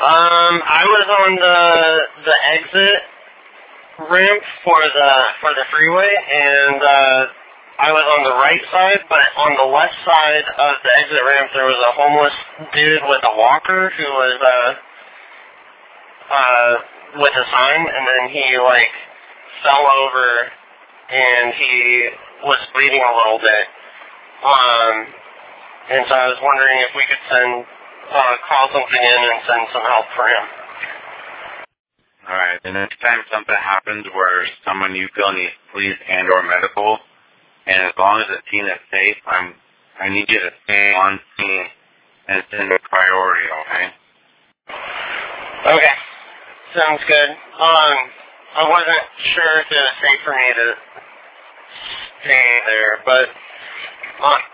I was on the exit ramp for the freeway, and I was on the right side, but on the left side of the exit ramp there was a homeless dude with a walker who was with a sign, and then he fell over and he was bleeding a little bit. And so I was wondering if we could call something in and send some help for him. Alright, the next time something happens where someone you feel needs police and or medical, and as long as the scene is safe, I need you to stay on scene and send a priority, okay? Okay. Sounds good. I wasn't sure if it was safe for me to stay there, but